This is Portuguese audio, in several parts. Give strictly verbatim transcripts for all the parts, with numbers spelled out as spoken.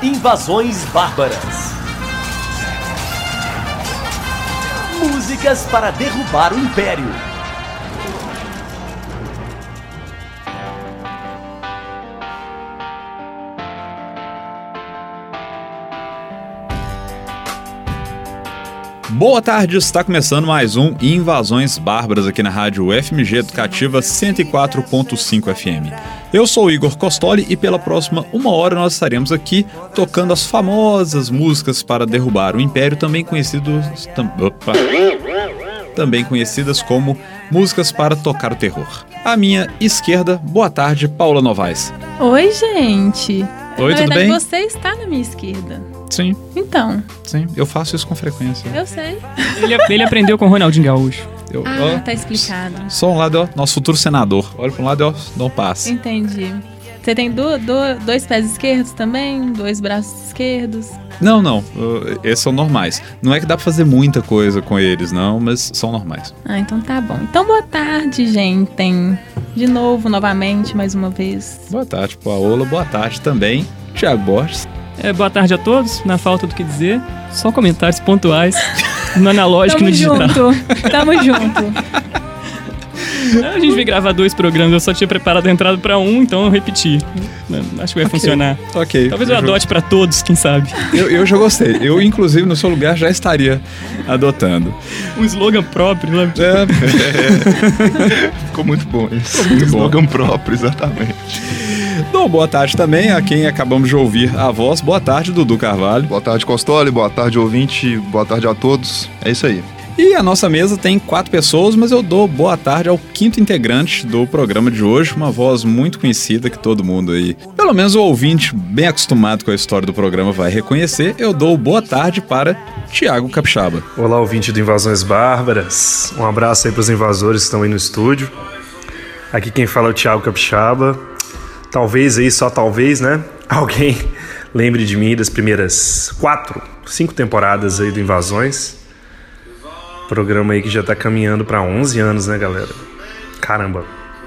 Invasões Bárbaras. Músicas para derrubar o Império. Boa tarde, está começando mais um Invasões Bárbaras aqui na Rádio U F M G Educativa cento e quatro ponto cinco F M. Eu sou o Igor Costoli e pela próxima uma hora nós estaremos aqui tocando as famosas músicas para derrubar o Império, também conhecidos, tam, opa, também conhecidas como músicas para tocar o terror. À minha esquerda, boa tarde, Paula Novaes. Oi, gente. Oi, na tudo verdade, bem? Você está na minha esquerda. Sim. Então. Sim, eu faço isso com frequência. Eu sei. Ele, ele aprendeu com o Ronaldinho Gaúcho. Eu, Ah, ó, tá explicado. Só um lado, ó, nosso futuro senador. Olha para um lado, ó, não passa. Entendi. Você tem do, do, dois pés esquerdos também? Dois braços esquerdos? Não, não. uh, Esses são normais. Não é que dá pra fazer muita coisa com eles, não, mas são normais. Ah, então tá bom. Então boa tarde, gente. De novo, novamente, mais uma vez. Boa tarde, Paola. Boa tarde também, Thiago Borges. É, boa tarde a todos, na falta do que dizer, só comentários pontuais, no analógico e no digital. junto. Tamo junto. A gente veio gravar dois programas, eu só tinha preparado a entrada pra um, então eu repeti. Acho que vai Ok. funcionar. Ok. Talvez eu já- adote pra todos, quem sabe. Eu, eu já gostei. Eu, inclusive, no seu lugar, já estaria adotando. Um slogan próprio, né? É, Ficou muito bom isso. Ficou muito Um bom. slogan próprio, exatamente. Bom, boa tarde também a quem acabamos de ouvir a voz. Boa tarde, Dudu Carvalho. Boa tarde, Costoli. Boa tarde, ouvinte. Boa tarde a todos. É isso aí. E a nossa mesa tem quatro pessoas, mas eu dou boa tarde ao quinto integrante do programa de hoje, uma voz muito conhecida que todo mundo aí, pelo menos o ouvinte bem acostumado com a história do programa vai reconhecer. Eu dou boa tarde para Thiago Capixaba. Olá, ouvinte do Invasões Bárbaras. Um abraço aí pros invasores que estão aí no estúdio. Aqui quem fala é o Thiago Capixaba. Talvez aí, só talvez, né? Alguém lembre de mim das primeiras quatro, cinco temporadas aí do Invasões. Programa aí que já tá caminhando pra onze anos, né, galera? Caramba.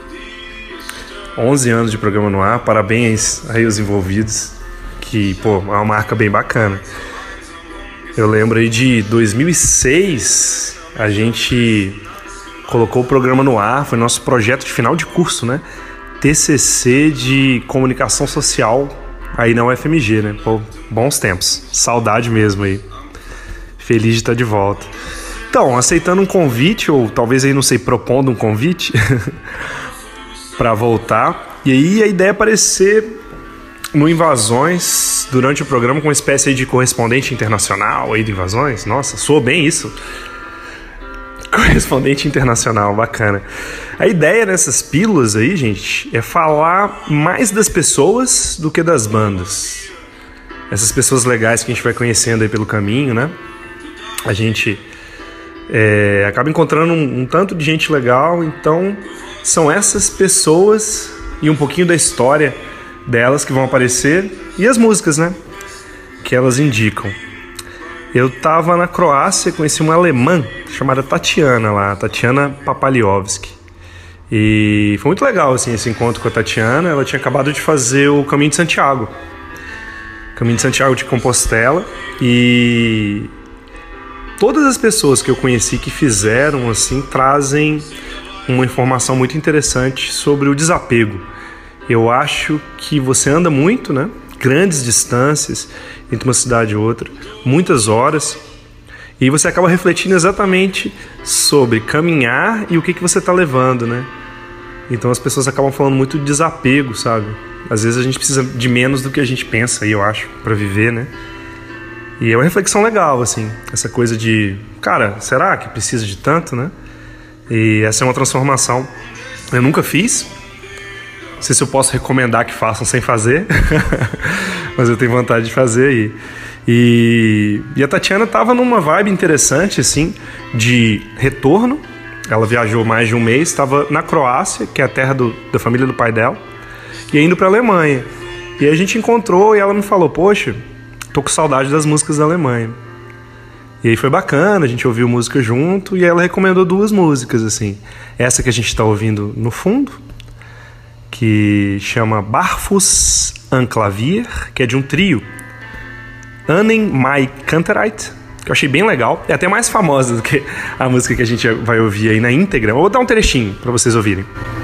onze anos de programa no ar. Parabéns aí aos envolvidos. Que, pô, é uma marca bem bacana. Eu lembro aí de dois mil e seis, a gente colocou o programa no ar, foi nosso projeto de final de curso, né? T C C de Comunicação Social aí na U F M G, né? Pô, bons tempos, saudade mesmo aí. Feliz de estar de volta. Então, aceitando um convite, ou talvez aí, não sei, propondo um convite para voltar. E aí a ideia é aparecer no Invasões durante o programa com uma espécie aí de correspondente internacional aí do Invasões. Nossa, soou bem isso. Correspondente internacional, bacana. A ideia nessas pílulas aí, gente, é falar mais das pessoas do que das bandas. Essas pessoas legais que a gente vai conhecendo aí pelo caminho, né? A gente é, acaba encontrando um, um tanto de gente legal, então são essas pessoas e um pouquinho da história delas que vão aparecer e as músicas, né? Que elas indicam. Eu tava na Croácia, conheci uma alemã chamada Tatiana lá, Tatiana Papaliovski. E foi muito legal assim, esse encontro com a Tatiana. Ela tinha acabado de fazer o Caminho de Santiago. Caminho de Santiago de Compostela. E todas as pessoas que eu conheci que fizeram assim trazem uma informação muito interessante sobre o desapego. Eu acho que você anda muito, né? Grandes distâncias entre uma cidade e outra, muitas horas, e você acaba refletindo exatamente sobre caminhar e o que, que você está levando, né? Então as pessoas acabam falando muito de desapego, sabe? Às vezes a gente precisa de menos do que a gente pensa, eu acho, para viver, né? E é uma reflexão legal, assim, essa coisa de, cara, será que precisa de tanto, né? E essa é uma transformação. Eu nunca fiz. Não sei se eu posso recomendar que façam sem fazer, mas eu tenho vontade de fazer aí. E, e a Tatiana estava numa vibe interessante, assim, de retorno. Ela viajou mais de um mês, estava na Croácia, que é a terra do, da família do pai dela, e indo para a Alemanha. E aí a gente encontrou e ela me falou, poxa, tô com saudade das músicas da Alemanha. E aí foi bacana, a gente ouviu música junto, e ela recomendou duas músicas, assim. Essa que a gente está ouvindo no fundo, que chama Barfuss an Klavier, que é de um trio Annem Mai Kantereit, que eu achei bem legal. É até mais famosa do que a música que a gente vai ouvir aí na íntegra. Vou dar um trechinho pra vocês ouvirem.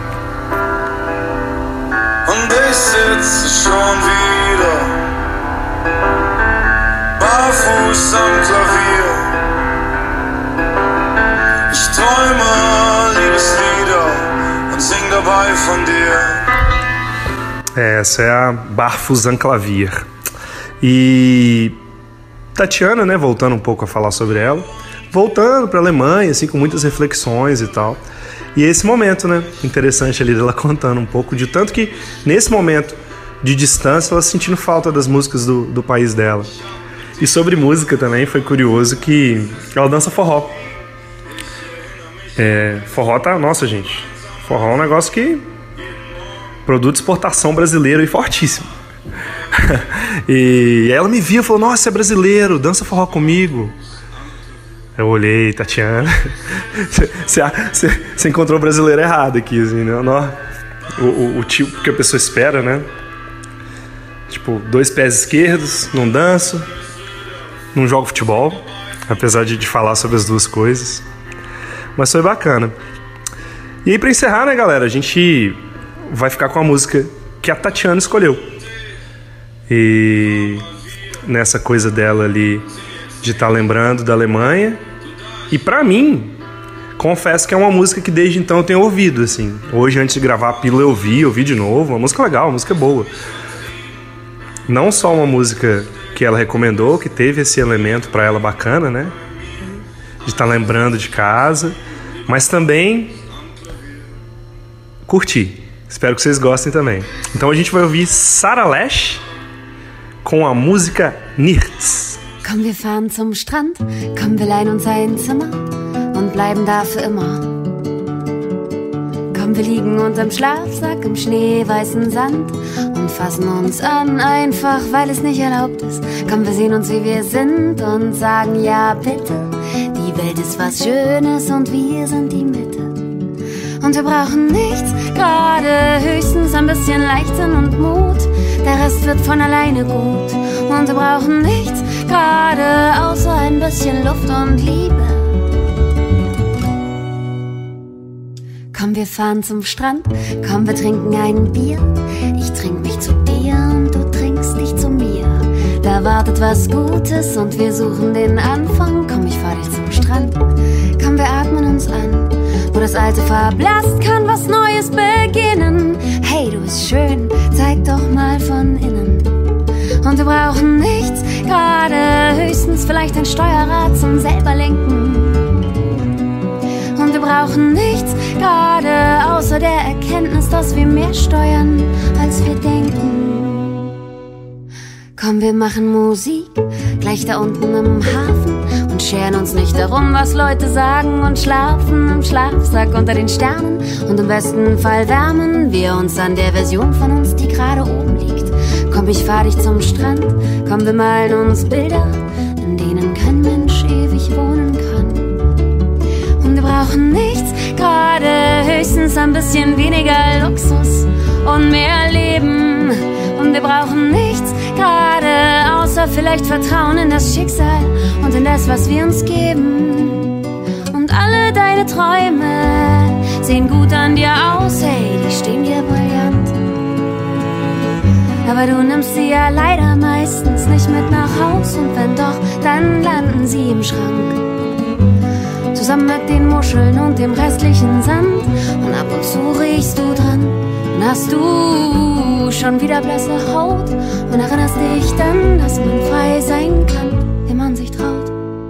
Und ich sitze schon wieder barfuß am Klavier. Ich träume Liebeslieder und sing dabei von dir. Essa é a Barfuß am Klavier. E Tatiana, né, voltando um pouco a falar sobre ela, voltando para a Alemanha, assim, com muitas reflexões e tal. E esse momento, né, interessante ali dela contando um pouco de tanto que nesse momento de distância ela sentindo falta das músicas do, do país dela. E sobre música também foi curioso que ela dança forró. É, forró tá, nossa gente, forró é um negócio que produto de exportação brasileiro e fortíssimo. E aí ela me viu e falou, nossa, é brasileiro, dança forró comigo. Eu olhei, Tatiana, você encontrou o brasileiro errado aqui, assim, né? O, o, o tipo que a pessoa espera, né? Tipo, dois pés esquerdos, não danço, não jogo futebol, apesar de, de falar sobre as duas coisas. Mas foi bacana. E aí, pra encerrar, né, galera, a gente vai ficar com a música que a Tatiana escolheu. E nessa coisa dela ali de estar tá lembrando da Alemanha. E pra mim, confesso que é uma música que desde então eu tenho ouvido, assim. Hoje, antes de gravar a pílula, eu ouvi, ouvi de novo. Uma música legal, uma música boa. Não só uma música que ela recomendou, que teve esse elemento pra ela bacana, né? De estar tá lembrando de casa. Mas também curti. Espero que vocês gostem também. Então a gente vai ouvir Sarah Lash com a música Nichts. Komm, wir fahren zum Strand, komm, wir leihen uns ein Zimmer und bleiben da für immer. Komm, wir liegen unterm Schlafsack im schneeweißen Sand und fassen uns an, einfach weil es nicht erlaubt ist. Komm, wir sehen uns, wie wir sind und sagen, ja bitte, die Welt ist was Schönes und wir sind die Mitte. Und wir brauchen nichts, gerade höchstens ein bisschen Leichtsinn und Mut. Der Rest wird von alleine gut. Und wir brauchen nichts, gerade außer ein bisschen Luft und Liebe. Komm, wir fahren zum Strand, komm, wir trinken ein Bier. Ich trink mich zu dir und du trinkst dich zu mir. Da wartet was Gutes und wir suchen den Anfang. Komm, ich fahr dich zum Strand, komm, wir atmen uns an. Wo das Alte verblasst, kann was Neues beginnen. Hey, du bist schön, zeig doch mal von innen. Und wir brauchen nichts, gerade höchstens vielleicht ein Steuerrad zum selber lenken. Und wir brauchen nichts, gerade außer der Erkenntnis, dass wir mehr steuern, als wir denken. Komm, wir machen Musik, gleich da unten im Hafen. Und scheren uns nicht darum, was Leute sagen. Und schlafen im Schlafsack unter den Sternen. Und im besten Fall wärmen wir uns an der Version von uns, die gerade oben liegt. Komm, ich fahr dich zum Strand. Komm, wir malen uns Bilder, in denen kein Mensch ewig wohnen kann. Und wir brauchen nichts, gerade höchstens ein bisschen weniger Luxus und mehr Leben. Und wir brauchen nichts, gerade außer vielleicht Vertrauen in das Schicksal und in das, was wir uns geben. Und alle deine Träume sehen gut an dir aus, hey, die stehen dir brillant. Aber du nimmst sie ja leider meistens nicht mit nach Haus. Und wenn doch, dann landen sie im Schrank. Zusammen mit den Muscheln und dem restlichen Sand. Und ab und zu riechst du dran. Und hast du schon wieder blasse Haut. Und erinnerst dich dann, dass man frei sein kann, wenn man sich traut.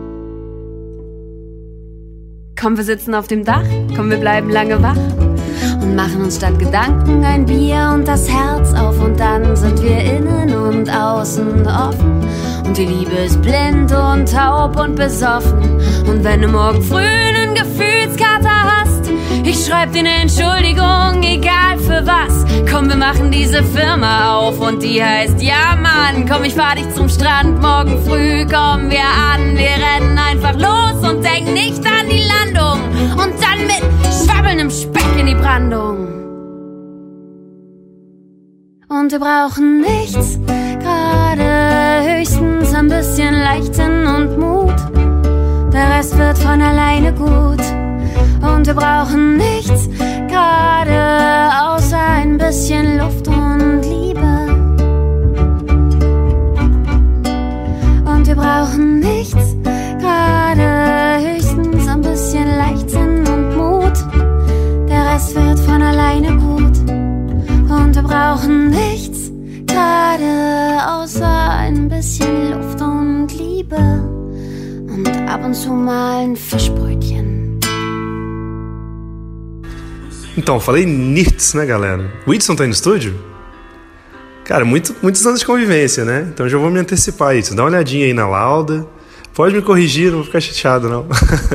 Komm, wir sitzen auf dem Dach. Komm, wir bleiben lange wach. Und machen uns statt Gedanken ein Bier und das Herz auf. Und dann sind wir innen und außen offen. Und die Liebe ist blind und taub und besoffen. Und wenn du morgen früh einen Gefühlskater hast, ich schreib dir eine Entschuldigung, egal für was. Komm, wir machen diese Firma auf und die heißt Ja Mann. Komm, ich fahr dich zum Strand, morgen früh kommen wir an. Wir rennen einfach los und denken nicht an die Landung. Und dann mit schwabbelndem Speck in die Brandung. Und wir brauchen nichts, gerade höchstens ein bisschen Leichten und Mut. Der Rest wird von alleine gut. Und wir brauchen nichts, gerade außer ein bisschen Luft und Liebe. Und wir brauchen nichts, gerade höchstens ein bisschen Leichtsinn und Mut. Der Rest wird von alleine gut. Und wir brauchen nichts, gerade außer ein bisschen Luft und Liebe. Und ab und zu mal ein Fischbrötchen. Então, falei nichts, né, galera? O Whitson tá aí no estúdio? Cara, muito, muitos anos de convivência, né? Então já vou me antecipar a isso. Dá uma olhadinha aí na lauda. Pode me corrigir, não vou ficar chateado, não.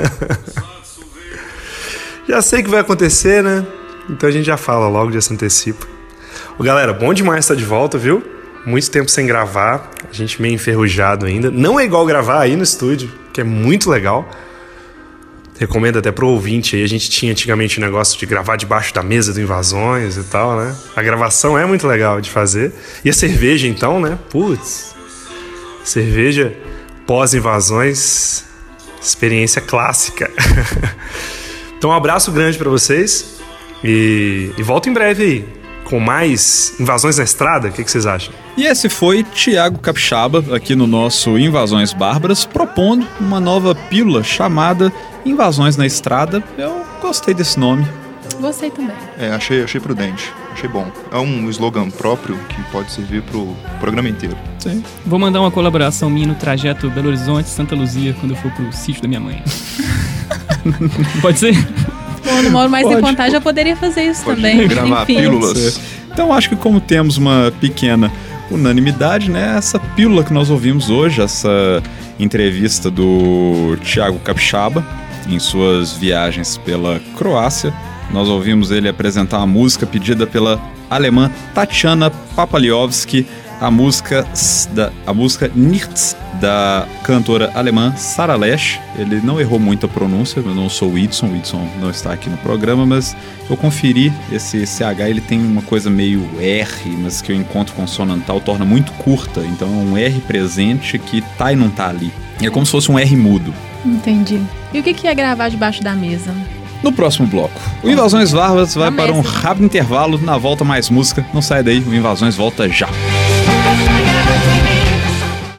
Já sei que vai acontecer, né? Então a gente já fala logo, já se antecipa. Ô, galera, bom demais estar de volta, viu? Muito tempo sem gravar. A gente meio enferrujado ainda. Não é igual gravar aí no estúdio, que é muito legal. Recomendo até pro ouvinte aí. A gente tinha antigamente o negócio de gravar debaixo da mesa do Invasões e tal, né? A gravação é muito legal de fazer. E a cerveja, então, né? Putz. Cerveja pós-Invasões. Experiência clássica. Então, um abraço grande pra vocês. E, e volto em breve aí. Com mais Invasões na Estrada. O que, que vocês acham? E esse foi Thiago Capixaba, aqui no nosso Invasões Bárbaras, propondo uma nova pílula chamada Invasões na Estrada. Eu gostei desse nome. Gostei também. É, achei, achei prudente, achei bom. É um slogan próprio que pode servir pro programa inteiro. Sim. Vou mandar uma colaboração minha no trajeto Belo Horizonte-Santa Luzia, quando eu for pro sítio da minha mãe. Pode ser? Bom, no Moro Mais Pode. Em Contagem eu poderia fazer isso Pode também. gravar Enfim. pílulas. Então acho que como temos uma pequena unanimidade, né? Essa pílula que nós ouvimos hoje, essa entrevista do Thiago Capixaba em suas viagens pela Croácia. Nós ouvimos ele apresentar uma música pedida pela alemã Tatiana Papaliowski, a música, da, a música Nichts, da cantora alemã Sarah Lesch. Ele não errou muito a pronúncia, eu não sou o Whitson, o Whitson não está aqui no programa, mas eu conferi, esse C H ele tem uma coisa meio R, mas que eu encontro consonantal torna muito curta, então é um R presente que tá e não tá ali. É como se fosse um R mudo. Entendi. E o que que é gravar debaixo da mesa? No próximo bloco, o Invasões Bárbaras vai Na para um mesa. rápido intervalo, na volta mais música. Não sai daí, o Invasões volta já.